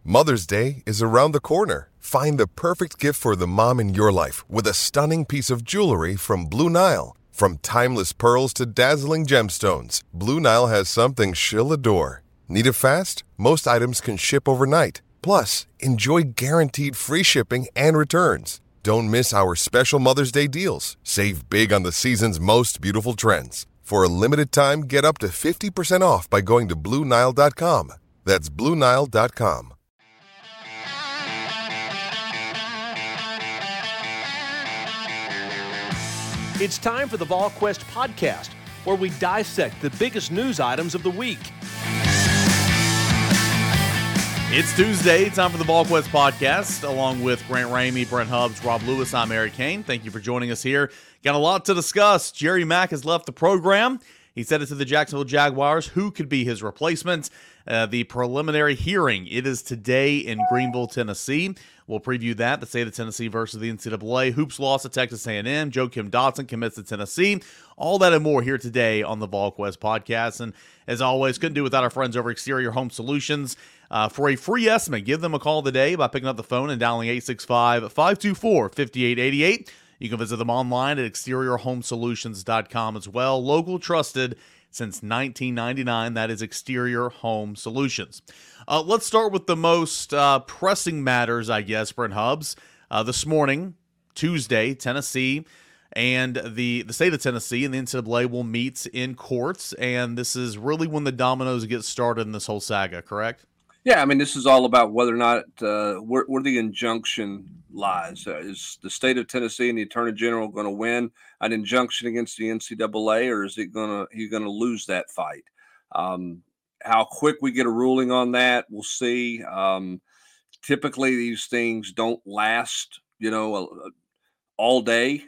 Mother's Day is around the corner. Find the perfect gift for the mom in your life with a stunning piece of jewelry from Blue Nile. From timeless pearls to dazzling gemstones, Blue Nile has something she'll adore. Need it fast? Most items can ship overnight. Plus, enjoy guaranteed free shipping and returns. Don't miss our special Mother's Day deals. Save big on the season's most beautiful trends. For a limited time, get up to 50% off by going to BlueNile.com. That's BlueNile.com. It's time for the VolQuest podcast, where we dissect the biggest news items of the week. It's Tuesday, time for the VolQuest podcast, along with Grant Ramey, Brent Hubbs, Rob Lewis. I'm Eric Kane. Thank you for joining us here. Got a lot to discuss. Jerry Mack has left the program. He said it to the Jacksonville Jaguars. Who could be his replacement? The preliminary hearing, it is today in Greenville, Tennessee. We'll preview that, the state of Tennessee versus the NCAA. Hoops loss to Texas A&M. Joakim Dotson commits to Tennessee. All that and more here today on the VolQuest podcast. And as always, couldn't do without our friends over Exterior Home Solutions. For a free estimate, give them a call today by picking up the phone and dialing 865-524-5888. You can visit them online at exteriorhomesolutions.com as well. Local, trusted since 1999. That is Exterior Home Solutions. Let's start with the most pressing matters, I guess, Brent Hubbs. This morning, Tuesday, Tennessee and the state of Tennessee and the NCAA will meet in courts, and this is really when the dominoes get started in this whole saga, correct? Yeah, I mean, this is all about whether or not where the injunction lies. Is the state of Tennessee and the Attorney General going to win an injunction against the NCAA, or is he going to lose that fight? How quick we get a ruling on that, we'll see. Typically, these things don't last, all day.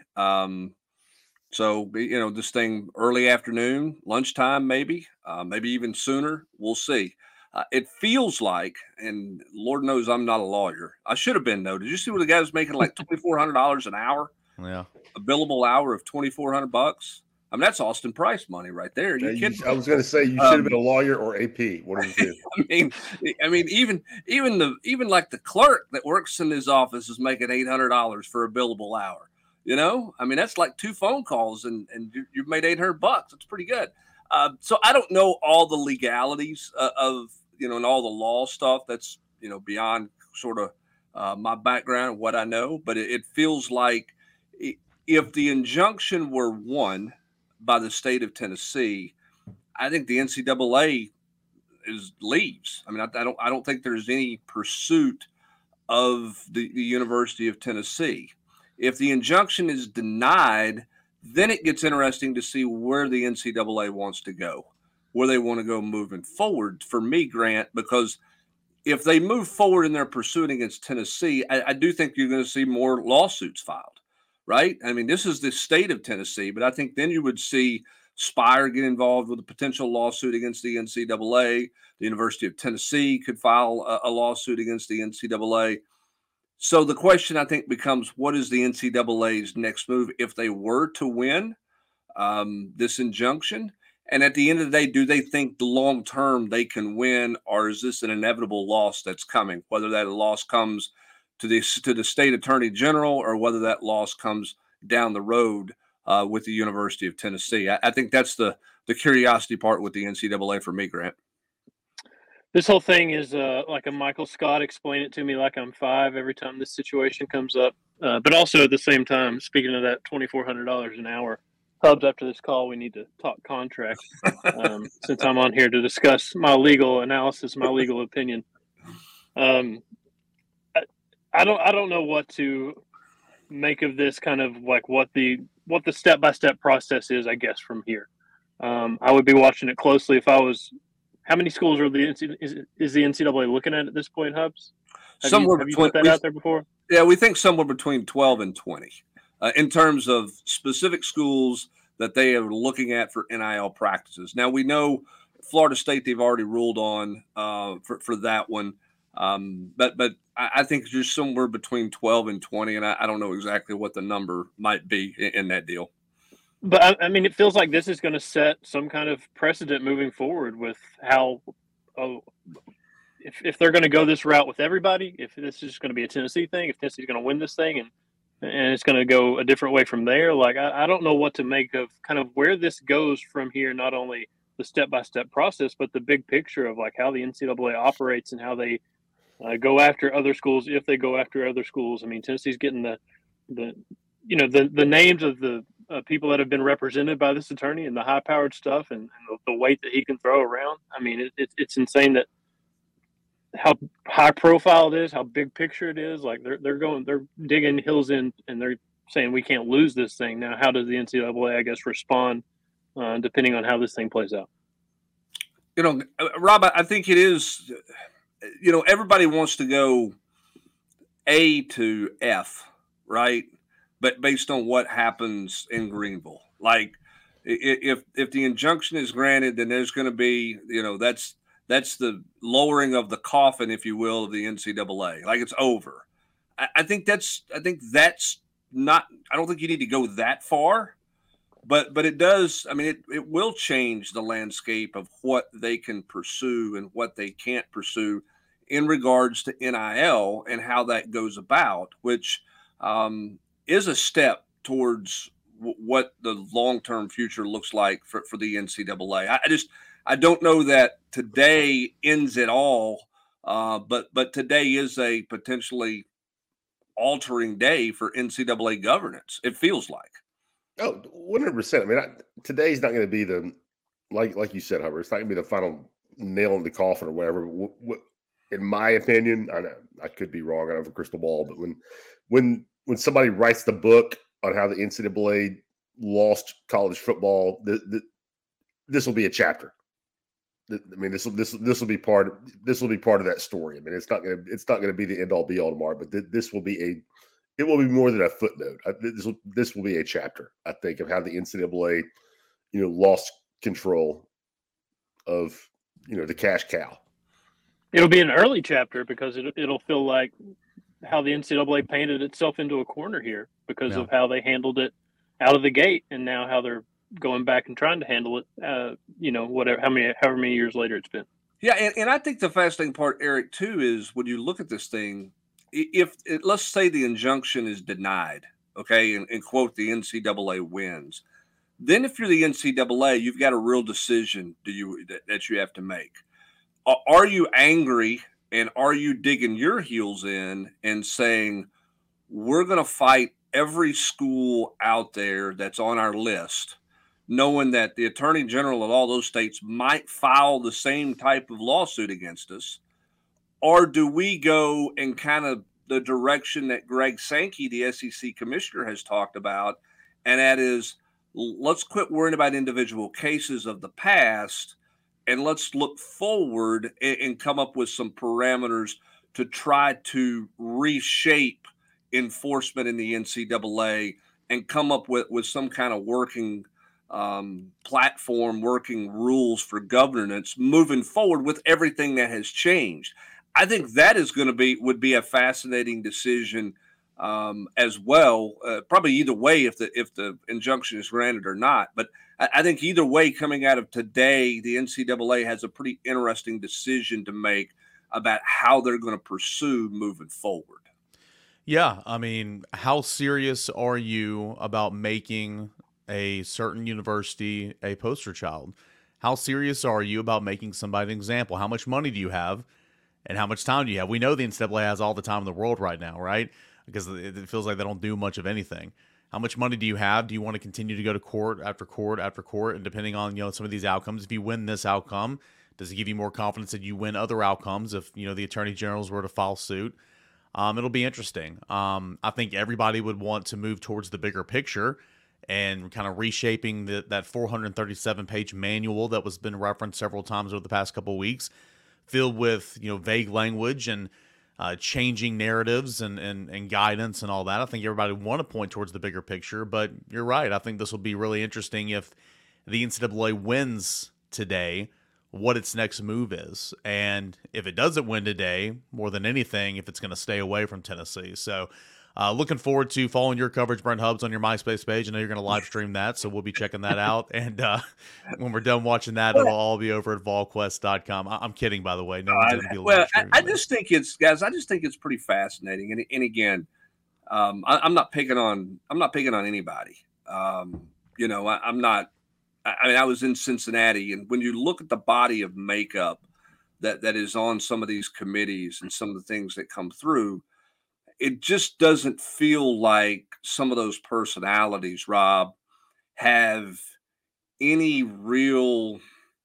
So, this thing early afternoon, lunchtime, maybe even sooner. We'll see. It feels like, and Lord knows I'm not a lawyer. I should have been, though. Did you see what the guy was making, like $2,400 an hour? Yeah. A billable hour of $2,400. I mean, that's Austin Price money right there. I was going to say you should have been a lawyer or AP. What did you do? I mean, even like the clerk that works in his office is making $800 for a billable hour. I mean, that's like 2 phone calls, and you've made $800. That's pretty good. So I don't know all the legalities of and all the law stuff. That's beyond sort of my background and what I know. But it feels like if the injunction were won by the state of Tennessee, I think the NCAA leaves. I mean, I don't think there's any pursuit of the University of Tennessee. If the injunction is denied, then it gets interesting to see where the NCAA wants to go, where they want to go moving forward. For me, Grant, because if they move forward in their pursuit against Tennessee, I do think you're going to see more lawsuits filed, right? I mean, this is the state of Tennessee, but I think then you would see Spire get involved with a potential lawsuit against the NCAA. The University of Tennessee could file a lawsuit against the NCAA. So the question, I think, becomes, what is the NCAA's next move if they were to win this injunction? And at the end of the day, do they think the long term they can win, or is this an inevitable loss that's coming? Whether that loss comes to the state attorney general, or whether that loss comes down the road with the University of Tennessee. I think that's the curiosity part with the NCAA for me, Grant. This whole thing is like a Michael Scott explain it to me like I'm 5 every time this situation comes up. But also at the same time, speaking of that $2,400 an hour, Hubs, after this call, we need to talk contract since I'm on here to discuss my legal analysis, my legal opinion. I don't know what to make of this, kind of like what the step-by-step process is, I guess, from here. I would be watching it closely if I was. How many schools is the NCAA looking at this point, Hubs? Have you put that out there before? Yeah, we think somewhere between 12 and 20 in terms of specific schools that they are looking at for NIL practices. Now, we know Florida State, they've already ruled on for that one. But I think it's just somewhere between 12 and 20, and I don't know exactly what the number might be in that deal. But, I mean, it feels like this is going to set some kind of precedent moving forward with how if they're going to go this route with everybody, if this is just going to be a Tennessee thing, if Tennessee's going to win this thing and it's going to go a different way from there, like I don't know what to make of kind of where this goes from here, not only the step-by-step process, but the big picture of like how the NCAA operates and how they go after other schools, if they go after other schools. I mean, Tennessee's getting the names of the people that have been represented by this attorney and the high-powered stuff and the weight that he can throw around. I mean, it's insane that how high profile it is, how big picture it is. Like they're digging hills in and they're saying we can't lose this thing. Now, how does the NCAA, I guess, respond depending on how this thing plays out? Rob, I think it is, everybody wants to go A to F, right? But based on what happens in Greenville, like if the injunction is granted, then there's going to be, that's the lowering of the coffin, if you will, of the NCAA. Like it's over. I think that's not. I don't think you need to go that far, but it does. I mean, it will change the landscape of what they can pursue and what they can't pursue in regards to NIL and how that goes about, which is a step towards what the long-term future looks like for the NCAA. I don't know that today ends it all, but today is a potentially altering day for NCAA governance. It feels like. Oh, 100%. I mean, today's not going to be like you said, Hubbard. It's not going to be the final nail in the coffin or whatever. In my opinion, I could be wrong. I don't have a crystal ball, but when somebody writes the book on how the NCAA lost college football, this will be a chapter. I mean, this will be part of that story. I mean, it's not going to be the end all be all tomorrow, but this will be it will be more than a footnote. This will be a chapter, I think, of how the NCAA, lost control of, the cash cow. It'll be an early chapter because it'll feel like how the NCAA painted itself into a corner here because of how they handled it out of the gate, and now how they're going back and trying to handle it, however many years later it's been. Yeah, and I think the fascinating part, Eric, too, is when you look at this thing, if let's say the injunction is denied, okay, and quote, the NCAA wins, then if you're the NCAA, you've got a real decision that you have to make. Are you angry and are you digging your heels in and saying, we're going to fight every school out there that's on our list, knowing that the attorney general of all those states might file the same type of lawsuit against us? Or do we go in kind of the direction that Greg Sankey, the SEC commissioner, has talked about, and that is, let's quit worrying about individual cases of the past, and let's look forward and come up with some parameters to try to reshape enforcement in the NCAA and come up with some kind of working platform, working rules for governance moving forward with everything that has changed. I think that would be a fascinating decision as well. Probably either way, if the injunction is granted or not. But I think either way, coming out of today, the NCAA has a pretty interesting decision to make about how they're going to pursue moving forward. Yeah, I mean, how serious are you about making a certain university a poster child? How serious are you about making somebody an example? How much money do you have and how much time do you have? We know the NCAA has all the time in the world right now, right? Because it feels like they don't do much of anything. How much money do you have? Do you want to continue to go to court after court after court? And depending on, some of these outcomes, if you win this outcome, does it give you more confidence that you win other outcomes if, the attorney generals were to file suit? It'll be interesting. I think everybody would want to move towards the bigger picture and kind of reshaping that 437-page manual that was been referenced several times over the past couple of weeks, filled with, vague language and changing narratives and guidance and all that. I think everybody would want to point towards the bigger picture, but you're right. I think this will be really interesting if the NCAA wins today, what its next move is. And if it doesn't win today, more than anything, if it's going to stay away from Tennessee. So Looking forward to following your coverage, Brent Hubbs, on your MySpace page. I know you're going to live stream that, so we'll be checking that out. And when we're done watching that, it'll all be over at VolQuest.com. I'm kidding, by the way. No one's going to be live streaming. I just think it's pretty fascinating. And again, I'm not picking on anybody. You know, I'm not. I mean, I was in Cincinnati, and when you look at the body of makeup that is on some of these committees and some of the things that come through, it just doesn't feel like some of those personalities, Rob, have any real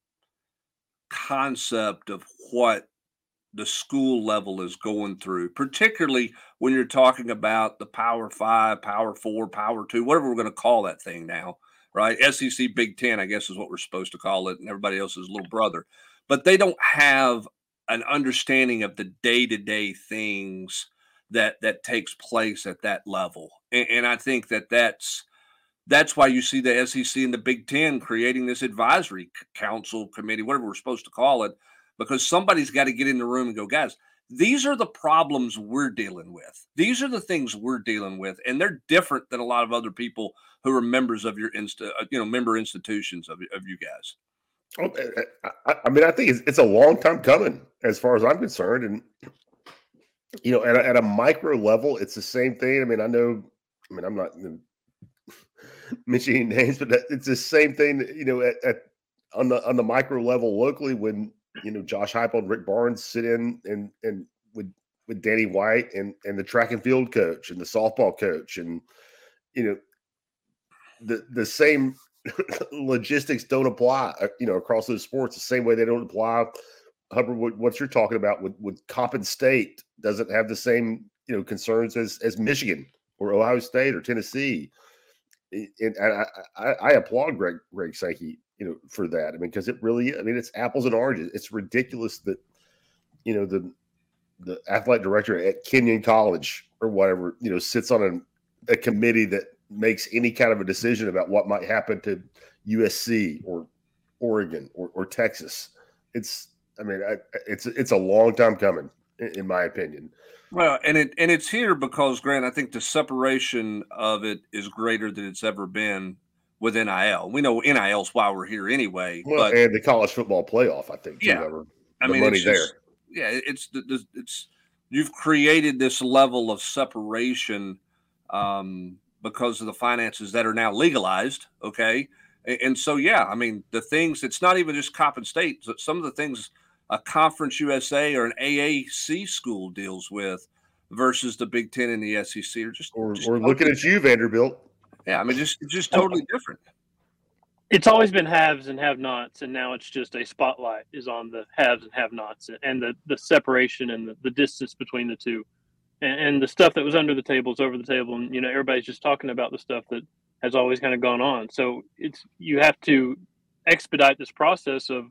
concept of what the school level is going through, particularly when you're talking about the Power 5, Power 4, Power 2, whatever we're going to call that thing now, right? SEC Big Ten, I guess, is what we're supposed to call it, and everybody else's little brother. But they don't have an understanding of the day-to-day things that takes place at that level. And I think that's why you see the SEC and the Big Ten creating this advisory council committee, whatever we're supposed to call it, because somebody's got to get in the room and go, guys, these are the problems we're dealing with. These are the things we're dealing with, and they're different than a lot of other people who are members of your member institutions of you guys. I mean, I think it's a long time coming as far as I'm concerned. And, you know, at a micro level, it's the same thing. I mean, I'm not mentioning names, but it's the same thing, you know, on the micro level locally when, you know, Josh Heupel and Rick Barnes sit in and with Danny White and the track and field coach and the softball coach, and, you know, the same logistics don't apply, you know, across those sports the same way they don't apply. Hubbard, what you're talking about with Coppin State doesn't have the same, you know, concerns as Michigan or Ohio State or Tennessee. And I applaud Greg Sankey, you know, for that. I mean, because it really, I mean, it's apples and oranges. It's ridiculous that, you know, the athletic director at Kenyon College or whatever, you know, sits on a committee that makes any kind of a decision about what might happen to USC or Oregon or Texas. It's a long time coming, in my opinion. Well, and it's here because, Grant, I think the separation of it is greater than it's ever been with NIL. We know NIL's why we're here anyway. Well, and the college football playoff, I think, too. Yeah, I mean, money there. Yeah, it's you've created this level of separation because of the finances that are now legalized. Okay, and so yeah, I mean the things. It's not even just Coppin State. Some of the things a Conference USA or an AAC school deals with versus the Big Ten and the SEC are just looking at you, Vanderbilt. Yeah, I mean, just totally different. It's always been haves and have-nots, and now it's just a spotlight is on the haves and have-nots, and the separation and the distance between the two, and the stuff that was under the table is over the table, and you know everybody's just talking about the stuff that has always kind of gone on. So you have to expedite this process of,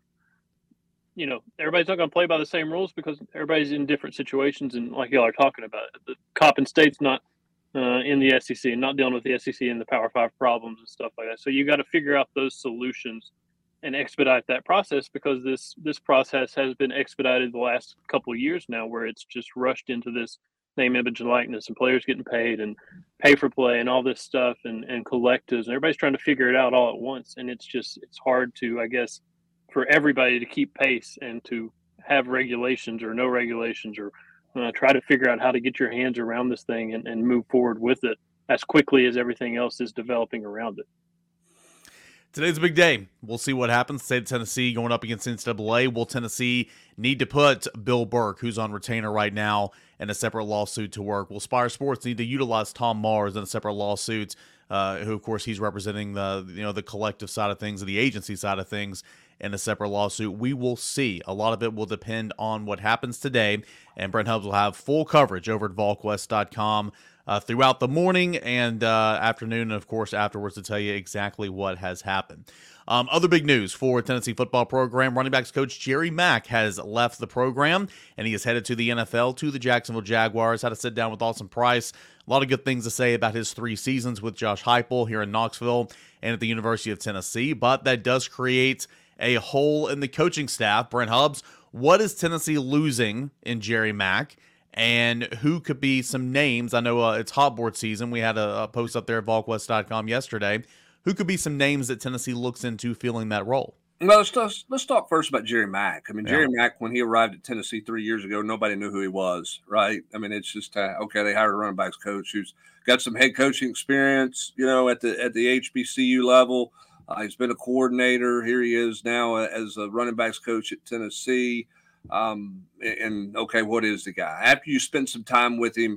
you know, everybody's not going to play by the same rules because everybody's in different situations, and like y'all are talking about, the Coppin State's not in the SEC and not dealing with the SEC and the Power 5 problems and stuff like that. So you got to figure out those solutions and expedite that process, because this process has been expedited the last couple of years now, where it's just rushed into this name, image, and likeness, and players getting paid and pay for play and all this stuff and collectives, and everybody's trying to figure it out all at once. And it's hard to, I guess, for everybody to keep pace and to have regulations or no regulations, or try to figure out how to get your hands around this thing and move forward with it as quickly as everything else is developing around it. Today's a big day. We'll see what happens. State of Tennessee going up against NCAA. Will Tennessee need to put Bill Burke, who's on retainer right now, in a separate lawsuit to work? Will Spire Sports need to utilize Tom Mars in a separate lawsuit, who, of course, he's representing the collective side of things, the agency side of things, in a separate lawsuit? We will see. A lot of it will depend on what happens today, and Brent Hubbs will have full coverage over at VolQuest.com throughout the morning and afternoon, and of course afterwards, to tell you exactly what has happened. Other big news for Tennessee football program: running backs coach Jerry Mack has left the program, and he is headed to the NFL, to the Jacksonville Jaguars. Had to sit down with Austin Price. A lot of good things to say about his 3 seasons with Josh Heupel here in Knoxville and at the University of Tennessee, but that does create a hole in the coaching staff. Brent Hubbs, what is Tennessee losing in Jerry Mack, and who could be some names. I know it's hot board season. We had a post up there at VolQuest.com yesterday. Who could be some names that Tennessee looks into filling that role? Well, let's talk first about Jerry Mack. I mean, Jerry Mack, when he arrived at Tennessee 3 years ago, nobody knew who he was, right? I mean, it's just okay. They hired a running backs coach who's got some head coaching experience, at the HBCU level. He's been a coordinator. Here he is now as a running backs coach at Tennessee. And okay, what is the guy? After you spend some time with him,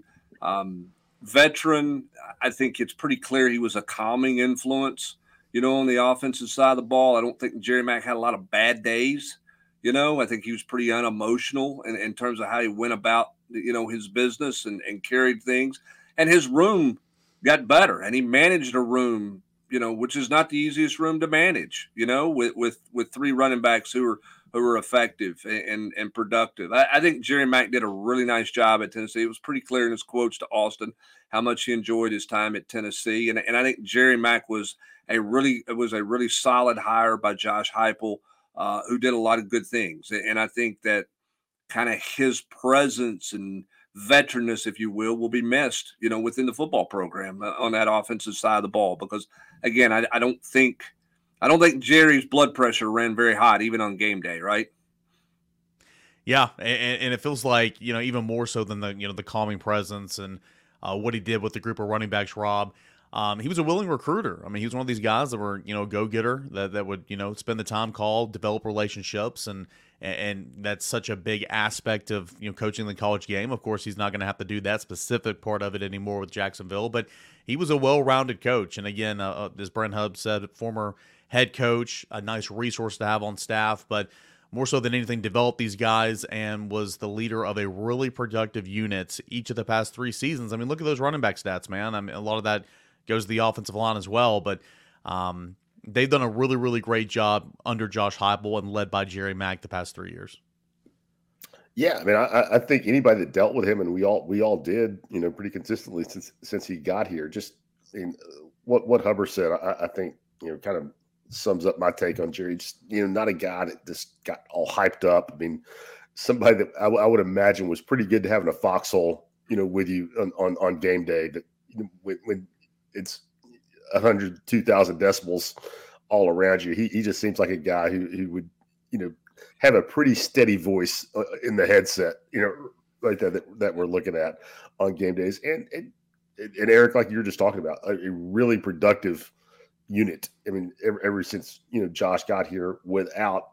veteran, I think it's pretty clear he was a calming influence. On the offensive side of the ball. I don't think Jerry Mack had a lot of bad days. I think he was pretty unemotional in terms of how he went about, his business and carried things. And his room got better. And he managed a room, which is not the easiest room to manage, with three running backs who are effective and productive. I think Jerry Mack did a really nice job at Tennessee. It was pretty clear in his quotes to Austin how much he enjoyed his time at Tennessee. And I think Jerry Mack was a really solid hire by Josh Heupel, who did a lot of good things. And I think that kind of his presence and veteranness, if you will be missed, within the football program on that offensive side of the ball. Because again, I don't think Jerry's blood pressure ran very hot, even on game day, right? Yeah, and it feels like, even more so than the calming presence and what he did with the group of running backs, Rob. He was a willing recruiter. I mean, he was one of these guys that were, a go-getter that would, spend the time, call, develop relationships, and that's such a big aspect of, coaching the college game. Of course, he's not going to have to do that specific part of it anymore with Jacksonville, but he was a well-rounded coach. And again, as Brent Hubbs said, former head coach, a nice resource to have on staff, but more so than anything, developed these guys and was the leader of a really productive unit each of the past 3 seasons. I mean, look at those running back stats, man. I mean, a lot of that goes to the offensive line as well, but they've done a really, really great job under Josh Heupel and led by Jerry Mack the past 3 years. Yeah, I mean, I think anybody that dealt with him, and we all did, pretty consistently since he got here. Just what Hubbard said, I think kind of sums up my take on Jerry. Just not a guy that just got all hyped up. I mean, somebody that I would imagine was pretty good to have in a foxhole, with you on game day. That when it's 100, 2,000 decibels all around you, he just seems like a guy who would have a pretty steady voice in the headset, like that we're looking at on game days. And Eric, like you were just talking about, a really productive unit. I mean, ever since Josh got here, without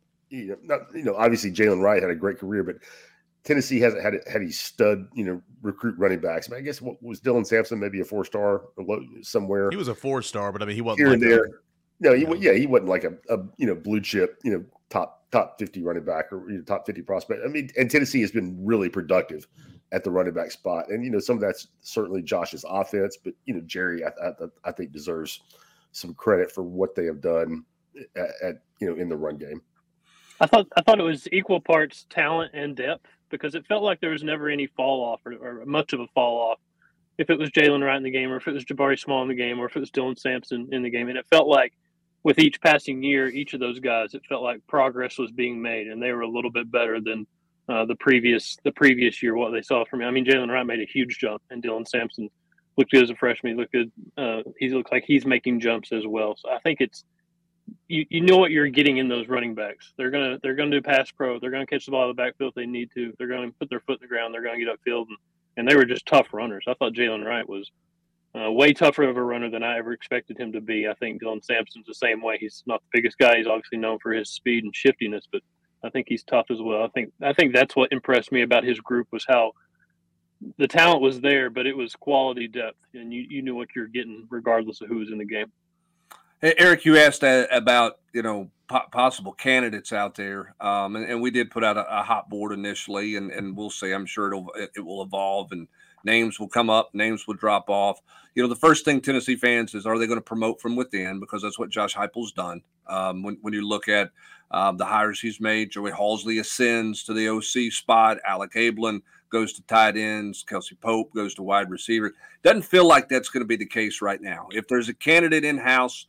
obviously Jalen Wright had a great career, but Tennessee hasn't had a stud recruit running backs. I mean, I guess what was Dylan Sampson, maybe a 4-star somewhere. He was a 4-star, but I mean, he wasn't here like and there. No, he wasn't like a blue chip top 50 running back or top 50 prospect. I mean, and Tennessee has been really productive at the running back spot, and some of that's certainly Josh's offense, but Jerry I think deserves some credit for what they have done at in the run game. I thought it was equal parts talent and depth, because it felt like there was never any fall off or much of a fall off. If it was Jalen Wright in the game, or if it was Jabari Small in the game, or if it was Dylan Sampson in the game, and it felt like with each passing year, each of those guys, it felt like progress was being made, and they were a little bit better than the previous year. What they saw from him, I mean, Jalen Wright made a huge jump, and Dylan Sampson looked good as a freshman. He looked good. He looks like he's making jumps as well. So I think it's you know what you're getting in those running backs. They're gonna do pass pro. They're gonna catch the ball in the backfield if they need to. They're gonna put their foot in the ground. They're gonna get upfield, and they were just tough runners. I thought Jalen Wright was way tougher of a runner than I ever expected him to be. I think Dylan Sampson's the same way. He's not the biggest guy. He's obviously known for his speed and shiftiness, but I think he's tough as well. I think that's what impressed me about his group, was how the talent was there, but it was quality depth, and you knew what you're getting regardless of who was in the game. Hey, Eric, you asked about possible candidates out there, and we did put out a hot board initially, and we'll see. I'm sure it will evolve, and names will come up, names will drop off. The first thing Tennessee fans is, are they going to promote from within? Because that's what Josh Heupel's done. When you look at the hires he's made, Joey Halsley ascends to the OC spot. Alec Ablin goes to tight ends. Kelsey Pope goes to wide receiver. Doesn't feel like that's going to be the case right now. If there's a candidate in-house,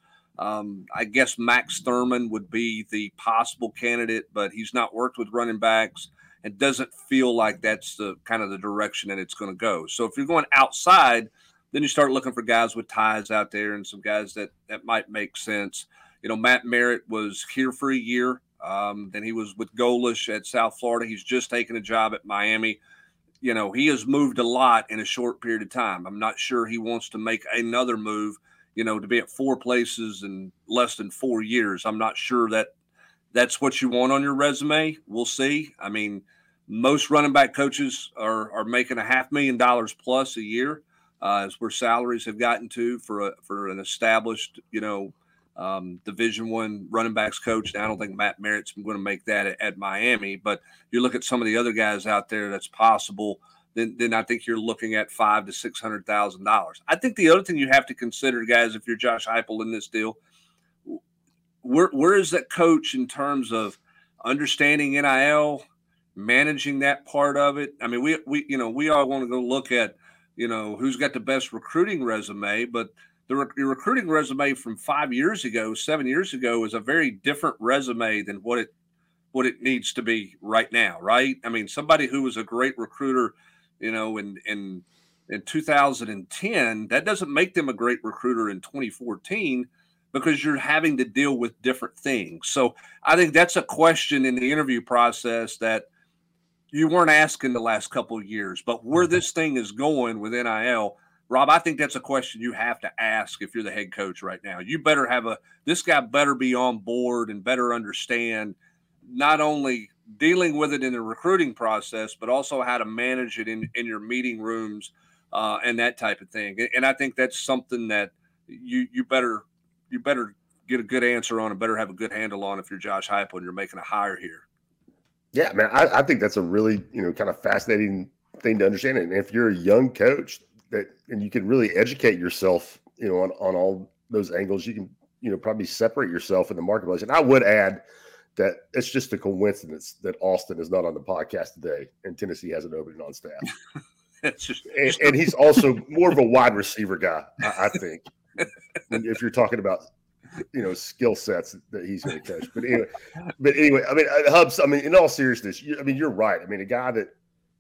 I guess Max Thurman would be the possible candidate, but he's not worked with running backs. It doesn't feel like that's the kind of the direction that it's going to go. So if you're going outside, then you start looking for guys with ties out there and some guys that might make sense. Matt Merritt was here for a year. Then he was with Golish at South Florida. He's just taken a job at Miami. He has moved a lot in a short period of time. I'm not sure he wants to make another move, to be at 4 places in less than 4 years. I'm not sure that that's what you want on your resume. We'll see. I mean, most running back coaches are making $500,000 plus a year, is where salaries have gotten to for an established, Division I running backs coach. Now, I don't think Matt Merritt's going to make that at Miami, but you look at some of the other guys out there that's possible. Then I think you're looking at $500,000 to $600,000. I think the other thing you have to consider, guys, if you're Josh Heupel in this deal, where is that coach in terms of understanding NIL, managing that part of it? I mean, we all want to go look at, who's got the best recruiting resume, but your recruiting resume from 5 years ago, 7 years ago, is a very different resume than what it needs to be right now, right? I mean, somebody who was a great recruiter, in 2010, that doesn't make them a great recruiter in 2014. Because you're having to deal with different things. So I think that's a question in the interview process that you weren't asking the last couple of years. But where this thing is going with NIL, Rob, I think that's a question you have to ask if you're the head coach right now. You better this guy better be on board and better understand not only dealing with it in the recruiting process, but also how to manage it in your meeting rooms and that type of thing. And I think that's something that you better get a good answer on and better have a good handle on if you're Josh Heupel and you're making a hire here. Yeah, man, I think that's a really, kind of fascinating thing to understand. And if you're a young coach and you can really educate yourself, on all those angles, you can, probably separate yourself in the marketplace. And I would add that it's just a coincidence that Austin is not on the podcast today and Tennessee has an opening on staff. And he's also more of a wide receiver guy, I think. If you're talking about, skill sets that he's going to coach. But anyway, I mean, Hubs, I mean, in all seriousness, you're right. I mean, a guy that,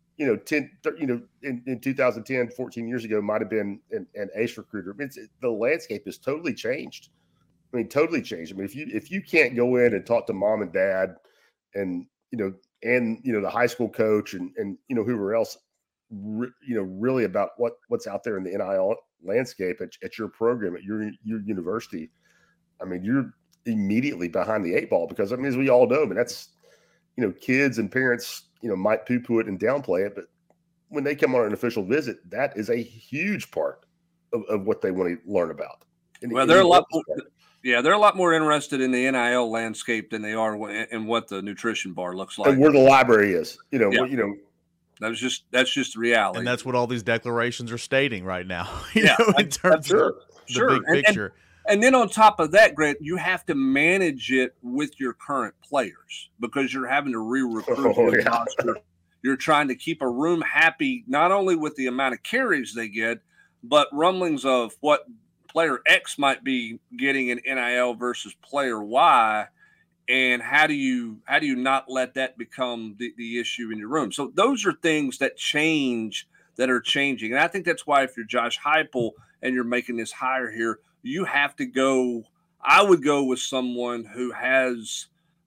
in 2010, 14 years ago, might have been an ace recruiter. I mean, the landscape has totally changed. I mean, totally changed. I mean, if you can't go in and talk to mom and dad and, the high school coach and whoever else, really about what's out there in the NIL landscape at your program, at your university, I mean, you're immediately behind the 8 ball because, I mean, as we all know, I mean, that's, kids and parents, might poo-poo it and downplay it, but when they come on an official visit, that is a huge part of what they want to learn about. They're a lot more, they're a lot more interested in the NIL landscape than they are in what the nutrition bar looks like. And where the library is, That's just the reality. And that's what all these declarations are stating right now, in terms of the big picture. And then on top of that, Grant, you have to manage it with your current players because you're having to re-recruit your roster. You're trying to keep a room happy, not only with the amount of carries they get, but rumblings of what player X might be getting in NIL versus player Y. And how do you not let that become the issue in your room? So those are things that are changing. And I think that's why if you're Josh Heupel and you're making this hire here, you have to go. I would go with someone who has,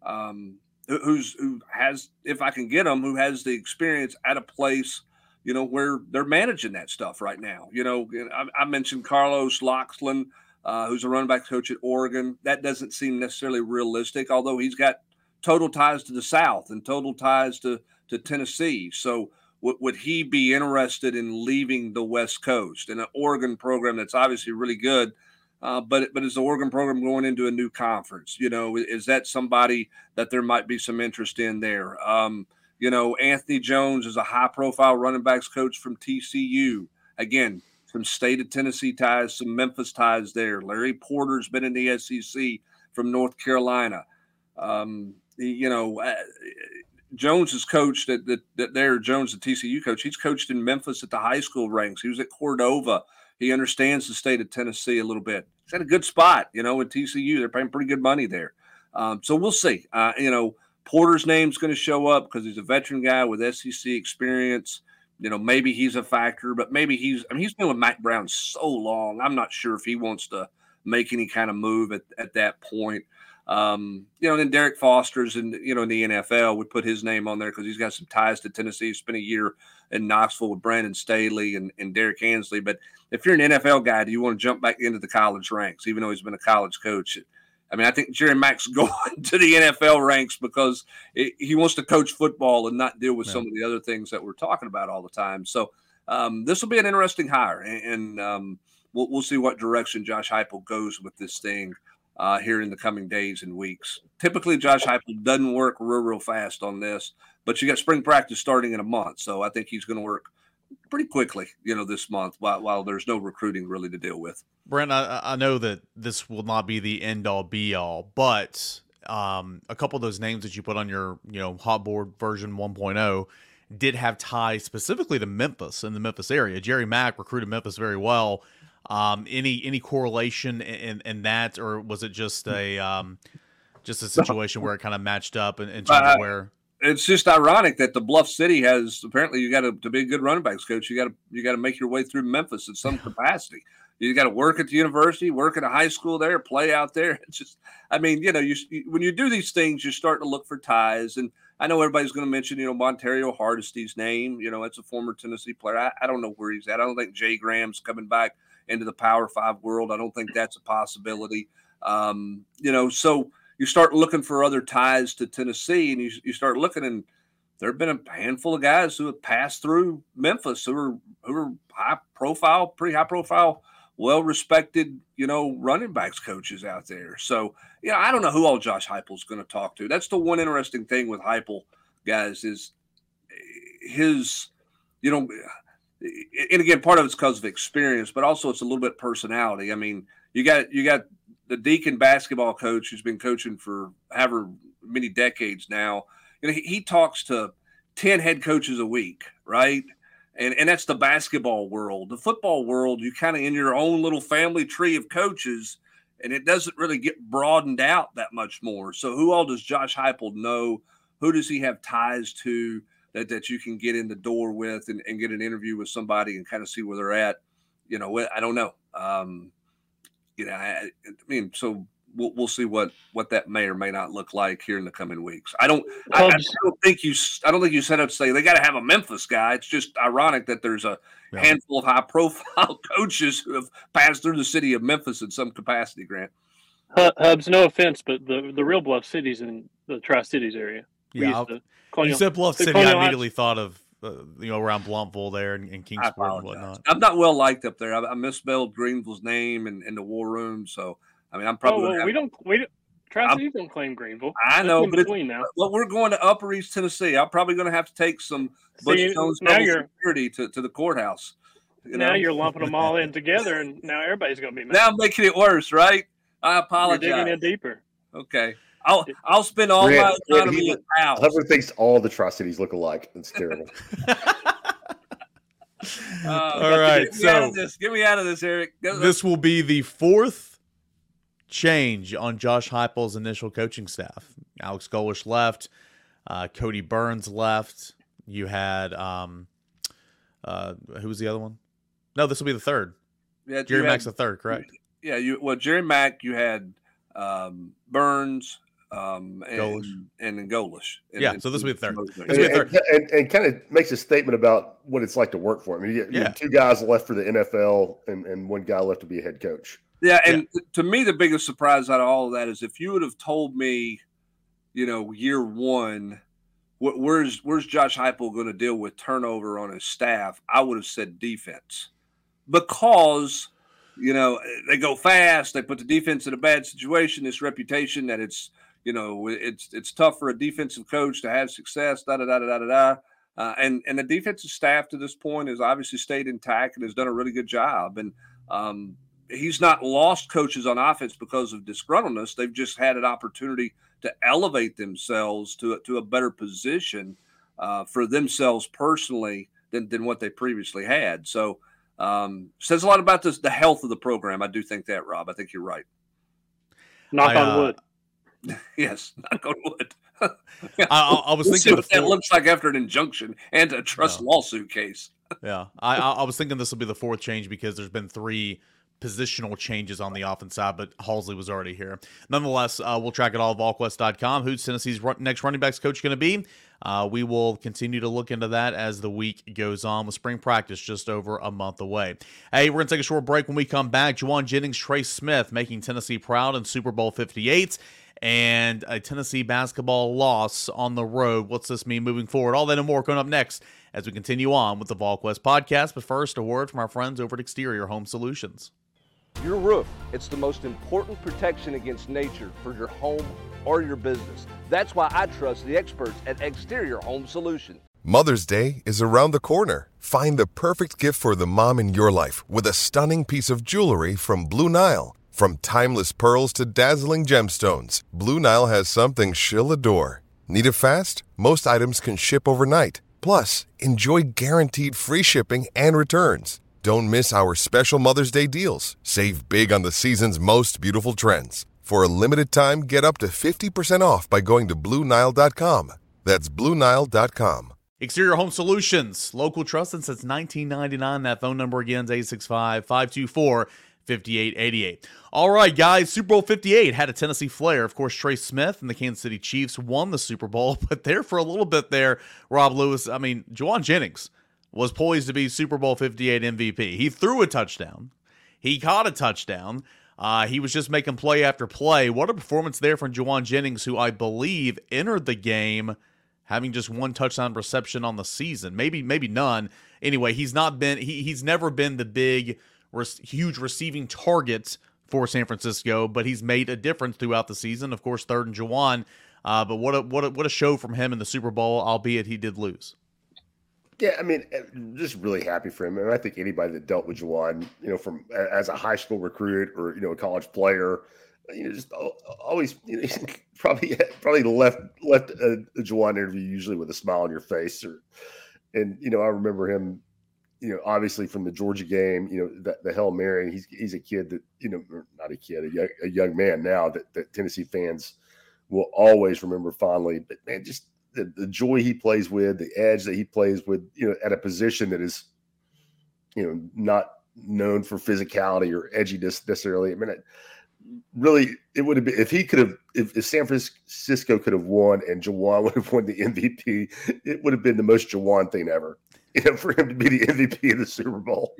if I can get them, who has the experience at a place, where they're managing that stuff right now. I mentioned Carlos Lockslin, who's a running back coach at Oregon. That doesn't seem necessarily realistic, although he's got total ties to the South and total ties to Tennessee. So would he be interested in leaving the West Coast in an Oregon program that's obviously really good? But is the Oregon program going into a new conference? Is that somebody that there might be some interest in there? Anthony Jones is a high-profile running backs coach from TCU. Again, some state of Tennessee ties, some Memphis ties there. Larry Porter's been in the SEC from North Carolina. Jones has coached Jones, the TCU coach. He's coached in Memphis at the high school ranks. He was at Cordova. He understands the state of Tennessee a little bit. He's at a good spot, with TCU. They're paying pretty good money there. So we'll see. Porter's name's going to show up because he's a veteran guy with SEC experience. Maybe he's a factor, but maybe he's been with Mack Brown so long. I'm not sure if he wants to make any kind of move at that point. Then Derek Foster's in the NFL. We put his name on there because he's got some ties to Tennessee. He spent a year in Knoxville with Brandon Staley and Derek Ansley. But if you're an NFL guy, do you want to jump back into the college ranks, even though he's been a college coach? I think Jerry Mack's going to the NFL ranks because he wants to coach football and not deal with some of the other things that we're talking about all the time. So this will be an interesting hire, and we'll see what direction Josh Heupel goes with this thing here in the coming days and weeks. Typically, Josh Heupel doesn't work real fast on this, but you got spring practice starting in a month, so I think he's going to work pretty quickly, this month while there's no recruiting really to deal with. Brent, I know that this will not be the end-all, be-all, but a couple of those names that you put on your, hot board version 1.0 did have ties specifically to Memphis and the Memphis area. Jerry Mack recruited Memphis very well. Any correlation in that, or was it just a situation where it kind of matched up in terms of where? It's just ironic that the Bluff City has apparently you got to be a good running backs coach. You got to make your way through Memphis in some capacity. You got to work at the university, work at a high school there, play out there. It's just, when you do these things, you start to look for ties. And I know everybody's going to mention, Montario Hardesty's name. It's a former Tennessee player. I don't know where he's at. I don't think Jay Graham's coming back into the Power 5 world. I don't think that's a possibility. So you start looking for other ties to Tennessee, and you start looking, and there have been a handful of guys who have passed through Memphis who are pretty high profile, well-respected, running backs coaches out there. So, I don't know who all Josh Heupel's going to talk to. That's the one interesting thing with Heupel, guys, is his, and again, part of it's because of experience, but also it's a little bit personality. You got the Deacon basketball coach who's been coaching for however many decades now. He talks to 10 head coaches a week, right? And that's the basketball world. The football world, you kind of in your own little family tree of coaches, and it doesn't really get broadened out that much more. So who all does Josh Heupel know? Who does he have ties to that you can get in the door with and get an interview with somebody and kind of see where they're at? I don't know. So we'll see what that may or may not look like here in the coming weeks. I don't think you set up to say they got to have a Memphis guy. It's just ironic that there's a handful of high profile coaches who have passed through the city of Memphis in some capacity, Grant. Hubs, no offense, but the real Bluff City's in the Tri-Cities area. Yeah, you said Bluff City, I immediately thought of around Blumpville there and Kingsport and whatnot. I'm not well liked up there. I misspelled Greenville's name in the war room, so I'm probably. Tri-Cities don't claim Greenville. I know, but we're going to Upper East Tennessee. I'm probably going to have to take some Butch Jones security to the courthouse. Now you're lumping them all in together, and now everybody's going to be mad. Now I'm making it worse, right? I apologize. You're digging in deeper. Okay. I'll spend all my economy in house. Hubbard thinks all the Tri-Cities look alike. It's terrible. All right. Get me out of this, Eric. This will be the fourth change on Josh Heupel's initial coaching staff. Alex Golesh left. Cody Burns left. You had who was the other one? No, this will be the third. Yeah, Jerry Mack's the third, correct? Yeah, Jerry Mack, you had Burns, and Golesh. So this will be the third. And kind of makes a statement about what it's like to work for him. You have two guys left for the NFL and one guy left to be a head coach. Yeah, and to me, the biggest surprise out of all of that is if you would have told me, year one, where's Josh Heupel going to deal with turnover on his staff, I would have said defense. Because, they go fast, they put the defense in a bad situation, this reputation that it's tough for a defensive coach to have success, and the defensive staff to this point has obviously stayed intact and has done a really good job. And he's not lost coaches on offense because of disgruntledness. They've just had an opportunity to elevate themselves to a better position for themselves personally than what they previously had. So says a lot about the health of the program. I do think that, Rob. I think you're right. Knock on wood. Yes, knock on wood. I was We'll see thinking what that looks like after an injunction and a trust lawsuit case. Yeah, I was thinking this will be the fourth change because there's been 3 positional changes on the offense side, but Halsey was already here. Nonetheless, we'll track it all at VolQuest.com. Who's Tennessee's next running backs coach going to be? We will continue to look into that as the week goes on, with spring practice just over a month away. Hey, we're going to take a short break. When we come back, Jauan Jennings, Trey Smith making Tennessee proud in Super Bowl 58, and a Tennessee basketball loss on the road. What's this mean moving forward? All that and more coming up next as we continue on with the VolQuest podcast. But first, a word from our friends over at Exterior Home Solutions. Your roof, it's the most important protection against nature for your home or your business. That's why I trust the experts at Exterior Home Solutions. Mother's Day is around the corner. Find the perfect gift for the mom in your life with a stunning piece of jewelry from Blue Nile. From timeless pearls to dazzling gemstones, Blue Nile has something she'll adore. Need it fast? Most items can ship overnight. Plus, enjoy guaranteed free shipping and returns. Don't miss our special Mother's Day deals. Save big on the season's most beautiful trends. For a limited time, get up to 50% off by going to BlueNile.com. That's BlueNile.com. Exterior Home Solutions, local trusted since 1999. That phone number again is 865-524-5888. All right, guys, Super Bowl 58 had a Tennessee flair. Of course, Trey Smith and the Kansas City Chiefs won the Super Bowl, but there for a little bit there, Rob Lewis, Jauan Jennings was poised to be Super Bowl 58 MVP. He threw a touchdown. He caught a touchdown. He was just making play after play. What a performance there from Jauan Jennings, who I believe entered the game having just 1 touchdown reception on the season. Maybe none. Anyway, he's never been the big, huge receiving target for San Francisco, but he's made a difference throughout the season. Of course, third and Jauan. But what a show from him in the Super Bowl, albeit he did lose. Yeah, just really happy for him. And I think anybody that dealt with Jauan, from as a high school recruit or a college player, just always, probably left a Jauan interview usually with a smile on your face. I remember him, obviously from the Georgia game, the Hail Mary. He's a kid that not a kid, a young man now that Tennessee fans will always remember fondly. But man, just the joy he plays with, the edge that he plays with, at a position that is, not known for physicality or edginess necessarily. It would have been if San Francisco could have won and Jauan would have won the MVP, it would have been the most Jauan thing ever, for him to be the MVP of the Super Bowl.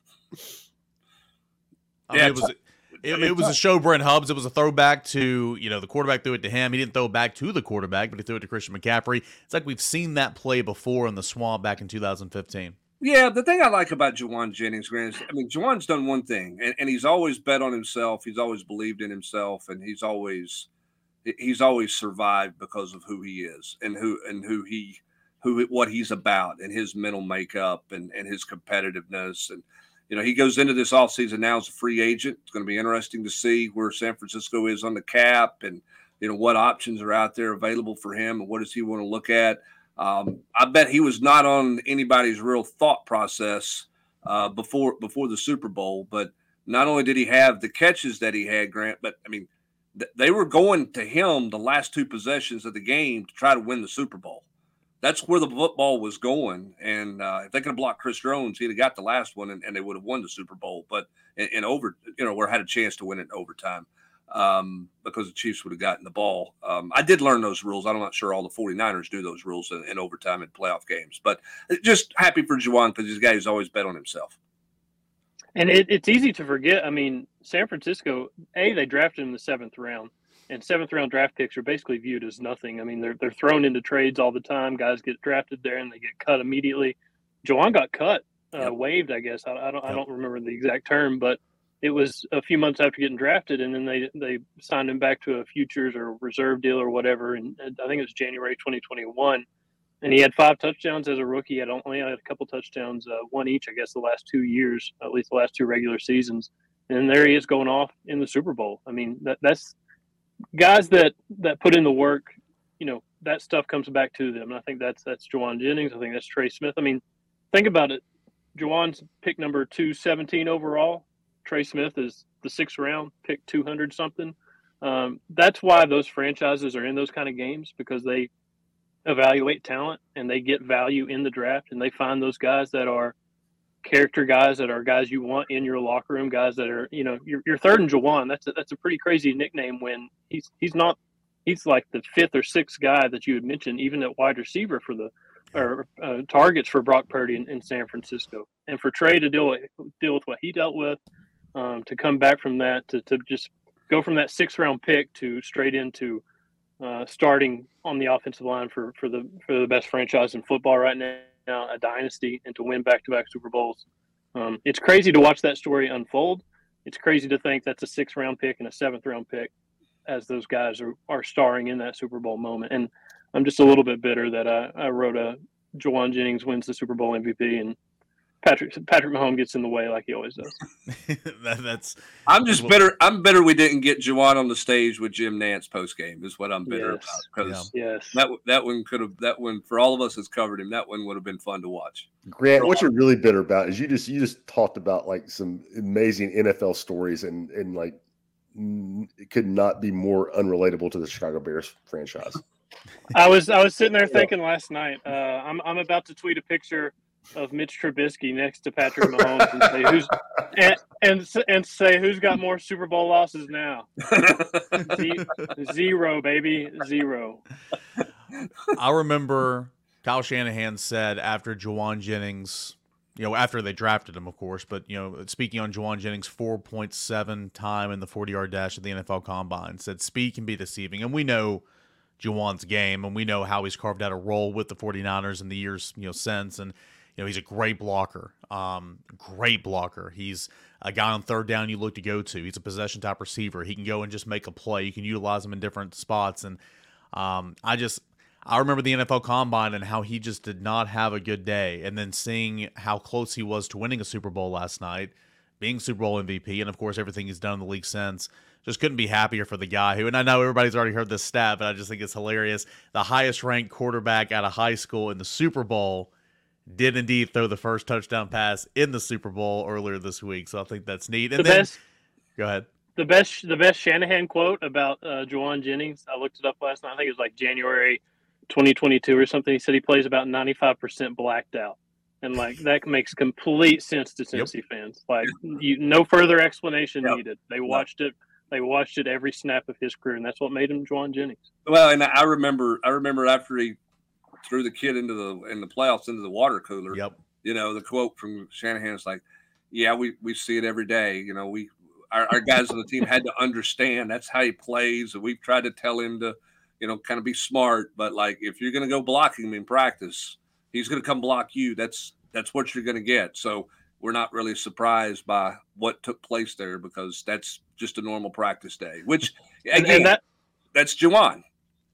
It was a show, Brent Hubbs. It was a throwback to, the quarterback threw it to him. He didn't throw it back to the quarterback, but he threw it to Christian McCaffrey. It's like we've seen that play before in the Swamp back in 2015. Yeah, the thing I like about Jauan Jennings, Grant, is, Jauan's done one thing, and he's always bet on himself. He's always believed in himself, and he's always survived because of who he is and what he's about and his mental makeup and his competitiveness. And he goes into this offseason now as a free agent. It's going to be interesting to see where San Francisco is on the cap and, what options are out there available for him and what does he want to look at. I bet he was not on anybody's real thought process before the Super Bowl. But not only did he have the catches that he had, Grant, but, they were going to him the last 2 possessions of the game to try to win the Super Bowl. That's where the football was going. And if they could have blocked Chris Jones, he'd have got the last one and they would have won the Super Bowl. But or had a chance to win it in overtime because the Chiefs would have gotten the ball. I did learn those rules. I'm not sure all the 49ers do those rules in overtime in playoff games. But just happy for Jauan because he's a guy who's always bet on himself. And it's easy to forget. San Francisco, they drafted in the 7th round. And 7th round draft picks are basically viewed as nothing. They're thrown into trades all the time. Guys get drafted there and they get cut immediately. Jauan got cut, waived, I guess. I don't remember the exact term, but it was a few months after getting drafted, and then they signed him back to a futures or reserve deal or whatever. And I think it was January 2021. And he had 5 touchdowns as a rookie. He only had a couple touchdowns, 1 each, I guess, the last 2 years, at least the last 2 regular seasons. And there he is going off in the Super Bowl. That's guys that put in the work, that stuff comes back to them. And I think that's Jauan Jennings. I think that's Trey Smith. Think about it. Jauan's pick number 217 overall. Trey Smith is the 6th round, pick 200 something. That's why those franchises are in those kind of games, because they evaluate talent and they get value in the draft, and they find those guys that are character guys, that are guys you want in your locker room, guys that are, your third and Juwan. That's a pretty crazy nickname when he's like the fifth or sixth guy that you had mentioned, even at wide receiver for the targets for Brock Purdy in San Francisco. And for Trey to deal with what he dealt with, to come back from that, to just go from that 6th round pick to straight into starting on the offensive line for the best franchise in football right now, a dynasty, and to win back-to-back Super Bowls. It's crazy to watch that story unfold. It's crazy to think that's a 6th round pick and a 7th round pick, as those guys are starring in that Super Bowl moment. And I'm just a little bit bitter that I wrote Juwan Jennings wins the Super Bowl MVP and Patrick Mahomes gets in the way like he always does. I'm just bitter. I'm bitter we didn't get Juwan on the stage with Jim Nantz post game. Is what I'm bitter about, because that one for all of us that's covered him, that one would have been fun to watch. Grant, what you're really bitter about is you just talked about like some amazing NFL stories and like it could not be more unrelatable to the Chicago Bears franchise. I was sitting there thinking last night, I'm about to tweet a picture of Mitch Trubisky next to Patrick Mahomes and say who's got more Super Bowl losses now. Zero, baby, zero. I remember Kyle Shanahan said after Juwan Jennings, after they drafted him, of course, but, speaking on Juwan Jennings' 4.7 time in the 40-yard dash at the NFL Combine, said speed can be deceiving. And we know Juwan's game, and we know how he's carved out a role with the 49ers in the years, since. And, he's a great blocker, He's a guy on third down you look to go to. He's a possession-type receiver. He can go and just make a play. You can utilize him in different spots. And I remember the NFL Combine and how he just did not have a good day, and then seeing how close he was to winning a Super Bowl last night, being Super Bowl MVP, and of course everything he's done in the league since. Just couldn't be happier for the guy who, and I know everybody's already heard this stat, but I just think it's hilarious. The highest ranked quarterback out of high school in the Super Bowl did indeed throw the first touchdown pass in the Super Bowl earlier this week. So I think that's neat. And go ahead. The best Shanahan quote about Juwan Jennings, I looked it up last night. I think it was like January 2022 or something. He said he plays about 95% blacked out. And like that makes complete sense to Tennessee fans. Like no further explanation needed. They watched it. They watched it every snap of his career, and that's what made him Juwan Jennings. Well, and I remember after he threw the kid in the playoffs into the water cooler. Yep. The quote from Shanahan is like, "Yeah, we see it every day. Our guys on the team had to understand that's how he plays, and we've tried to tell him to, kind of be smart. But like, if you're going to go blocking him in practice, he's going to come block you. That's what you're going to get. So we're not really surprised by what took place there, because that's just a normal practice day, which again, that's Juwan.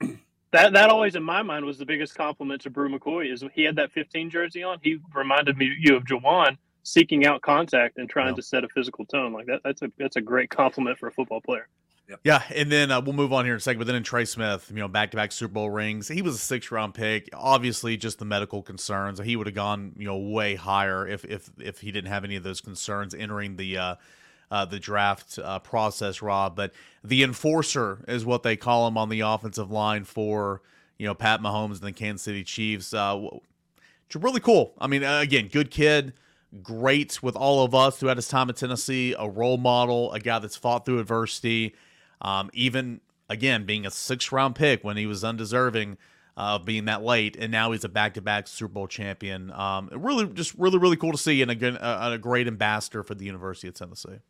That always in my mind was the biggest compliment to Brew McCoy, is he had that 15 jersey on. He reminded you of Juwan seeking out contact and trying to set a physical tone. Like that's a great compliment for a football player. Yep. Yeah, and then we'll move on here in a second. But then in Trey Smith, back-to-back Super Bowl rings. He was a 6th round pick. Obviously, just the medical concerns. He would have gone, way higher if he didn't have any of those concerns entering the draft process, Rob. But the enforcer is what they call him on the offensive line for Pat Mahomes and the Kansas City Chiefs. Really cool. I mean, again, good kid. Great with all of us throughout his time at Tennessee. A role model, a guy that's fought through adversity. Even, again, being a 6th round pick when he was undeserving of being that late, and now he's a back-to-back Super Bowl champion. Really cool to see, and a great ambassador for the University of Tennessee.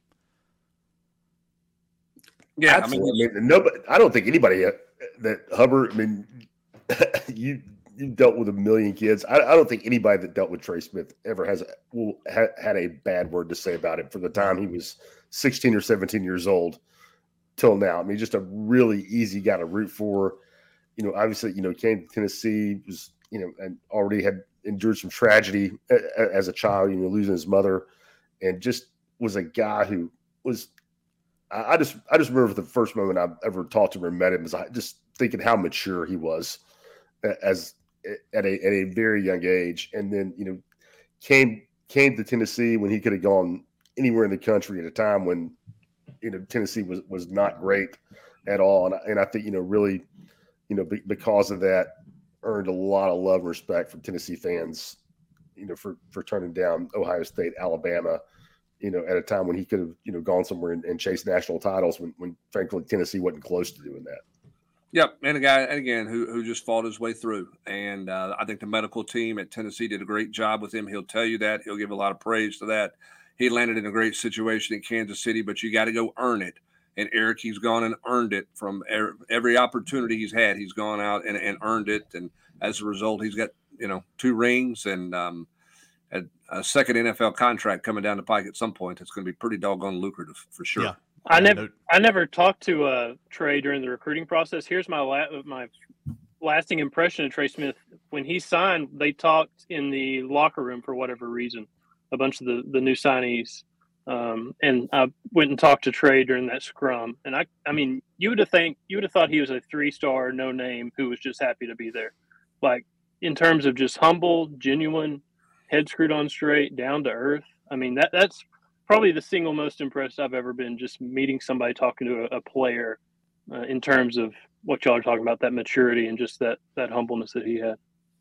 Yeah, absolutely. I don't think anybody that Hubbard. I mean, you dealt with a million kids. I don't think anybody that dealt with Trey Smith ever had a bad word to say about him from the time he was 16 or 17 years old till now. I mean, just a really easy guy to root for. Obviously, came to Tennessee, was, and already had endured some tragedy as a child, losing his mother, and just was a guy who was. I just remember the first moment I ever talked to him or met him, is I just thinking how mature he was at a very young age, and then came to Tennessee when he could have gone anywhere in the country at a time when Tennessee was not great. at all. And I think, really, because of that, earned a lot of love and respect from Tennessee fans, for turning down Ohio State, Alabama, at a time when he could have, gone somewhere and chased national titles when frankly Tennessee wasn't close to doing that. Yep, and a guy again who just fought his way through, and I think the medical team at Tennessee did a great job with him. He'll tell you that. He'll give a lot of praise to that. He landed in a great situation in Kansas City, but you got to go earn it. And Eric, he's gone and earned it from every opportunity he's had. He's gone out and earned it, and as a result, he's got 2 rings and a second NFL contract coming down the pike at some point. It's going to be pretty doggone lucrative for sure. Yeah. I never talked to Trey during the recruiting process. Here's my lasting impression of Trey Smith. When he signed, they talked in the locker room for whatever reason, a bunch of the new signees. And I went and talked to Trey during that scrum. And I mean, you would have thought he was a 3-star, no name who was just happy to be there. Like in terms of just humble, genuine, head screwed on straight, down to earth. I mean, that's probably the single most impressed I've ever been, just meeting somebody, talking to a player in terms of what y'all are talking about, that maturity and just that humbleness that he had.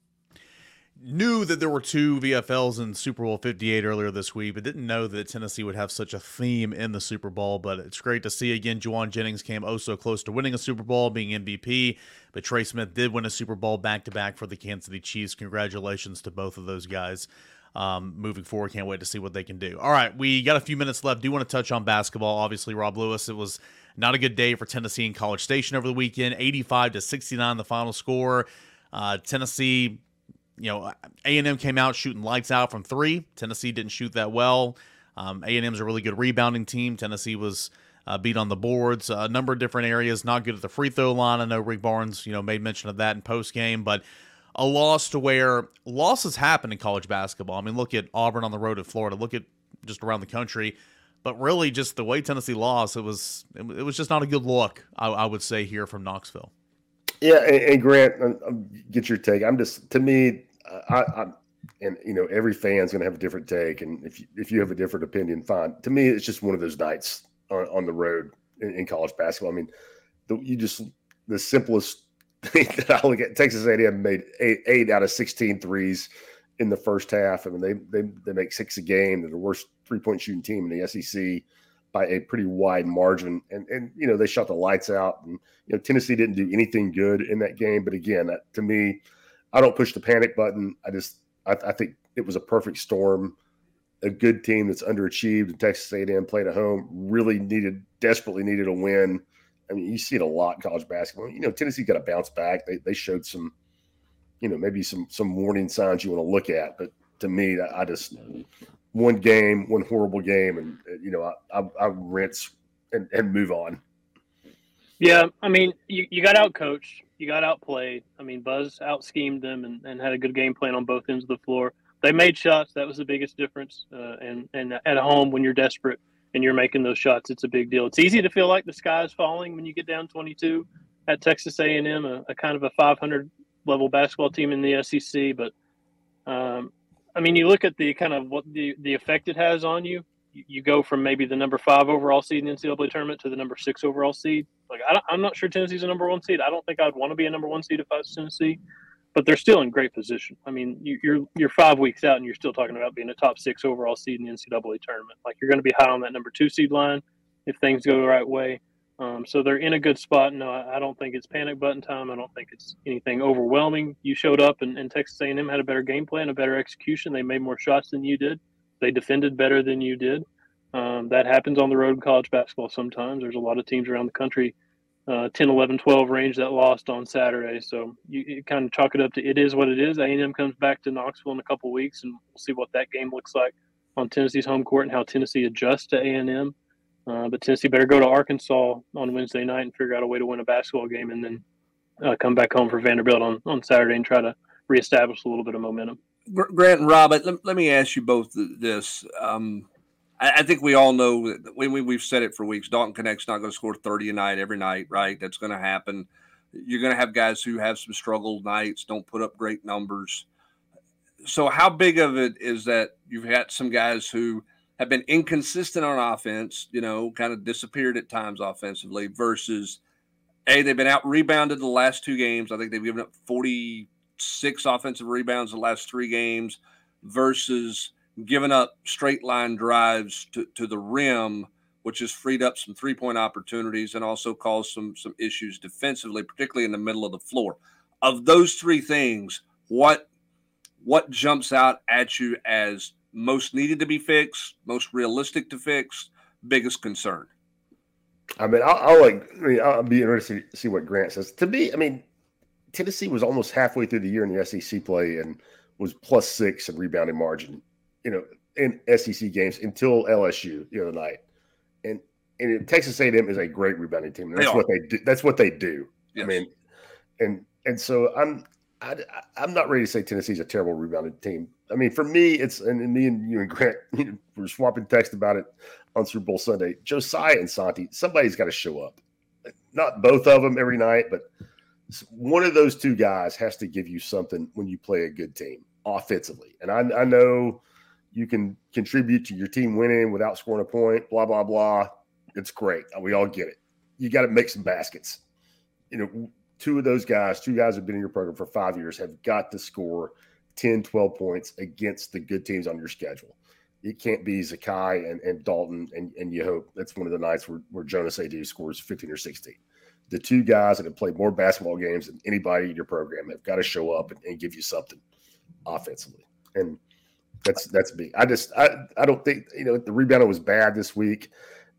Knew that there were 2 VFLs in Super Bowl 58 earlier this week, but didn't know that Tennessee would have such a theme in the Super Bowl. But it's great to see again. Juwan Jennings came so close to winning a Super Bowl, being MVP, but Trey Smith did win a Super Bowl back-to-back for the Kansas City Chiefs. Congratulations to both of those guys. Moving forward, can't wait to see what they can do. All right, we got a few minutes left. Do want to touch on basketball. Obviously, Rob Lewis, it was not a good day for Tennessee and College Station over the weekend. 85-69 the final score. Tennessee, A&M came out shooting lights out from 3. Tennessee didn't shoot that well. A&M's a really good rebounding team. Tennessee was beat on the boards, a number of different areas, not good at the free throw line. I know Rick Barnes, made mention of that in post game, but a loss to where losses happen in college basketball. I mean, look at Auburn on the road at Florida. Look at just around the country. But really, just the way Tennessee lost, it was just not a good look, I would say, here from Knoxville. Yeah, and Grant, get your take. To me, every fan's going to have a different take, and if you have a different opinion, fine. To me, it's just one of those nights on the road in college basketball. I mean, the simplest thing that I look at, Texas A&M made 8 out of 16 threes in the first half. I mean, they make 6 a game. They're the worst 3-point shooting team in the SEC by a pretty wide margin, and they shot the lights out. And Tennessee didn't do anything good in that game. But again, to me, I don't push the panic button. I think it was a perfect storm. A good team that's underachieved. Texas A&M played at home, really desperately needed a win. I mean, you see it a lot in college basketball. Tennessee got to bounce back. They showed some, maybe some warning signs you want to look at. But to me, I just one horrible game, and I rinse and move on. Yeah, I mean, you got out-coached, you got outplayed. I mean, Buzz out-schemed them and had a good game plan on both ends of the floor. They made shots. That was the biggest difference. And at home, when you're desperate and you're making those shots, it's a big deal. It's easy to feel like the sky is falling when you get down 22 at Texas A&M, a kind of a 500-level basketball team in the SEC. But, I mean, you look at the kind of what the effect it has on you. You go from maybe the number 5 overall seed in the NCAA tournament to the number 6 overall seed. Like, I'm not sure Tennessee's a number 1 seed. I don't think I'd want to be a number 1 seed if I was Tennessee, but they're still in great position. I mean, you're 5 weeks out and you're still talking about being a top 6 overall seed in the NCAA tournament. Like, you're going to be high on that number 2 seed line if things go the right way. So they're in a good spot. No, I don't think it's panic button time. I don't think it's anything overwhelming. You showed up and Texas A&M had a better game plan, a better execution. They made more shots than you did. They defended better than you did. That happens on the road in college basketball sometimes. There's a lot of teams around the country, 10, 11, 12 range that lost on Saturday. So you kind of chalk it up to it is what it is. A&M comes back to Knoxville in a couple of weeks, and we'll see what that game looks like on Tennessee's home court and how Tennessee adjusts to A&M. But Tennessee better go to Arkansas on Wednesday night and figure out a way to win a basketball game, and then come back home for Vanderbilt on Saturday and try to reestablish a little bit of momentum. Grant and Rob, let me ask you both this. I think we all know that we've said it for weeks. Dalton Connect's not going to score 30 a night every night, right? That's going to happen. You're going to have guys who have some struggle nights, don't put up great numbers. So how big of it is that you've got some guys who have been inconsistent on offense, kind of disappeared at times offensively, versus they've been out rebounded the last 2 games. I think they've given up 46 offensive rebounds the last 3 games versus giving up straight line drives to the rim, which has freed up some 3-point opportunities and also caused some issues defensively, particularly in the middle of the floor. Of those 3 things, what jumps out at you as most needed to be fixed, most realistic to fix, biggest concern? I mean, I'll be interested to see what Grant says. To me, I mean, Tennessee was almost halfway through the year in the SEC play and was +6 in rebounding margin, in SEC games until LSU the other night. And Texas A&M is a great rebounding team. That's what they do. That's what they do. Yes. I mean, and so I'm not ready to say Tennessee's a terrible rebounding team. I mean, for me, it's and me and you and Grant we're swapping text about it on Super Bowl Sunday. Josiah and Santi, somebody's got to show up. Not both of them every night, but one of those 2 guys has to give you something when you play a good team offensively. And I know you can contribute to your team winning without scoring a point, blah, blah, blah. It's great. We all get it. You got to make some baskets. 2 of those guys, 2 guys who have been in your program for 5 years, have got to score 10, 12 points against the good teams on your schedule. It can't be Zakai and Dalton, and you hope that's one of the nights where Jonas Aidoo scores 15 or 16. The 2 guys that have played more basketball games than anybody in your program have got to show up and give you something offensively. And that's me. I don't think, the rebounding was bad this week.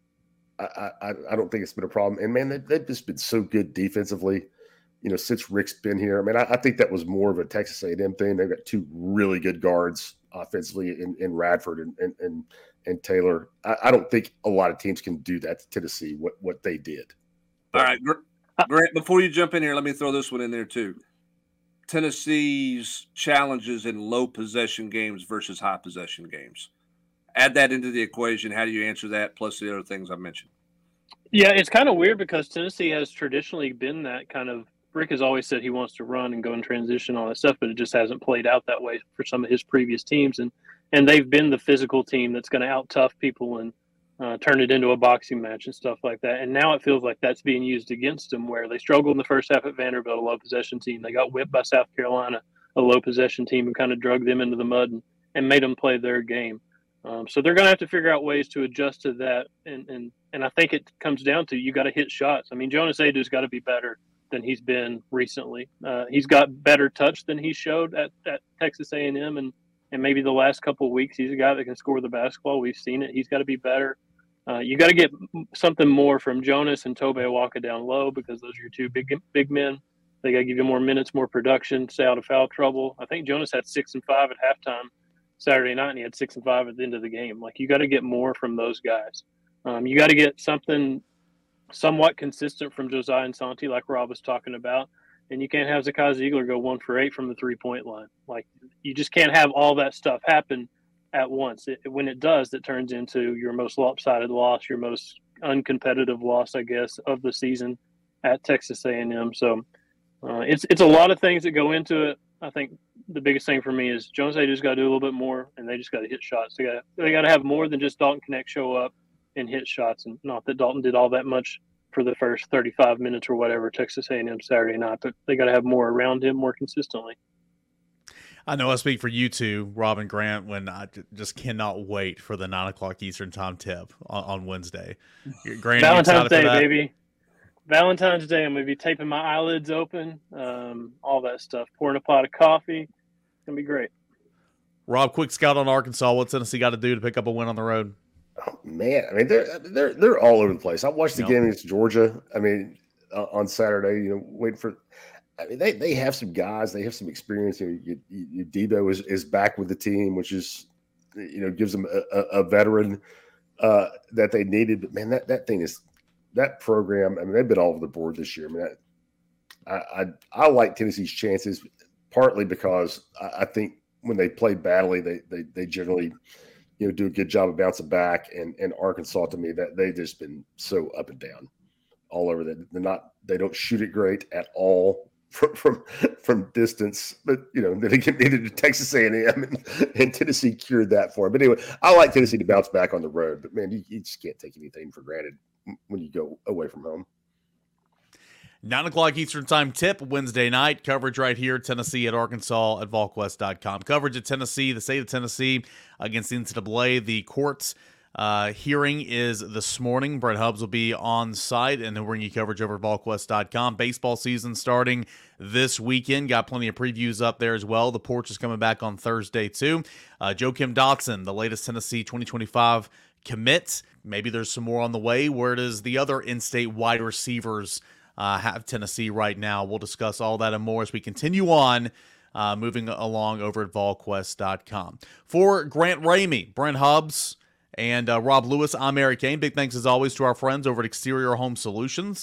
I don't think it's been a problem. And, man, they've just been so good defensively, since Rick's been here. I mean, I think that was more of a Texas A&M thing. They've got 2 really good guards offensively in Radford and Taylor. I don't think a lot of teams can do that to Tennessee, what they did. All right, Grant, before you jump in here, let me throw this one in there too. Tennessee's challenges in low possession games versus high possession games. Add that into the equation. How do you answer that, plus the other things I mentioned? Yeah, it's kind of weird because Tennessee has traditionally been that kind of – Rick has always said he wants to run and go in transition, all that stuff, but it just hasn't played out that way for some of his previous teams. And they've been the physical team that's going to out-tough people and turn it into a boxing match and stuff like that. And now it feels like that's being used against them, where they struggled in the first half at Vanderbilt, a low-possession team. They got whipped by South Carolina, a low-possession team, and kind of drug them into the mud and made them play their game. So they're going to have to figure out ways to adjust to that. And I think it comes down to you got to hit shots. I mean, Jonas Aidoo's got to be better than he's been recently. He's got better touch than he showed at Texas A&M, and maybe the last couple of weeks he's a guy that can score the basketball. We've seen it. He's got to be better. You got to get something more from Jonas and Tobe Awaka down low, because those are your 2 big men. They got to give you more minutes, more production, stay out of foul trouble. I think Jonas had 6 and 5 at halftime Saturday night, and he had 6 and 5 at the end of the game. Like, you got to get more from those guys. You got to get something somewhat consistent from Josiah and Santi, like Rob was talking about. And you can't have Zakai Ziegler go 1 for 8 from the 3-point line. Like, you just can't have all that stuff happen at once. When it does, it turns into your most lopsided loss, your most uncompetitive loss, I guess, of the season at Texas A&M. So it's a lot of things that go into it. I think the biggest thing for me is Jonas Aidoo's got to do a little bit more, and they just got to hit shots. They got to have more than just Dalton Knecht show up and hit shots. And not that Dalton did all that much for the first 35 minutes or whatever Texas A&M Saturday night, but they got to have more around him more consistently. I know I speak for you two, Rob and Grant, when I just cannot wait for the 9:00 Eastern time tip on Wednesday. Grant, Valentine's Day, baby. Valentine's Day. I'm going to be taping my eyelids open, all that stuff, pouring a pot of coffee. It's going to be great. Rob, quick scout on Arkansas. What's Tennessee got to do to pick up a win on the road? Oh, man, I mean, they're all over the place. I watched the game against Georgia. I mean, on Saturday, waiting for. I mean, they have some guys. They have some experience. Debo is back with the team, which is, gives them a veteran that they needed. But man, that program. I mean, they've been all over the board this year. I mean, I like Tennessee's chances partly because I think when they play badly, they generally. Do a good job of bouncing back, and Arkansas, to me, that they've just been so up and down all over that. They don't shoot it great at all from distance, but they get needed to Texas A&M and Tennessee cured that for them. But anyway, I like Tennessee to bounce back on the road, but man, you just can't take anything for granted when you go away from home. 9 o'clock Eastern Time tip Wednesday night. Coverage right here, Tennessee at Arkansas at VolQuest.com. Coverage at Tennessee, the state of Tennessee against the NCAA. The courts hearing is this morning. Brent Hubbs will be on site, and then we're bringing you coverage over at VolQuest.com. Baseball season starting this weekend. Got plenty of previews up there as well. The porch is coming back on Thursday, too. Joakim Dotson, the latest Tennessee 2025 commit. Maybe there's some more on the way. Where does the other in-state wide receivers have Tennessee right now? We'll discuss all that and more as we continue on moving along over at VolQuest.com. For Grant Ramey, Brent Hubbs, and Rob Lewis, I'm Eric Kane. Big thanks as always to our friends over at Exterior Home Solutions,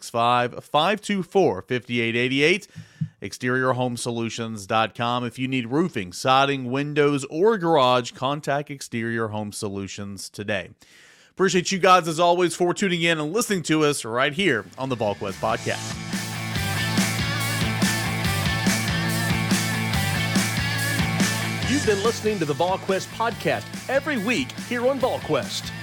865-524-5888, exteriorhomesolutions.com. If you need roofing, siding, windows, or garage, contact Exterior Home Solutions today. Appreciate you guys as always for tuning in and listening to us right here on the VolQuest Podcast. You've been listening to the VolQuest Podcast every week here on VolQuest.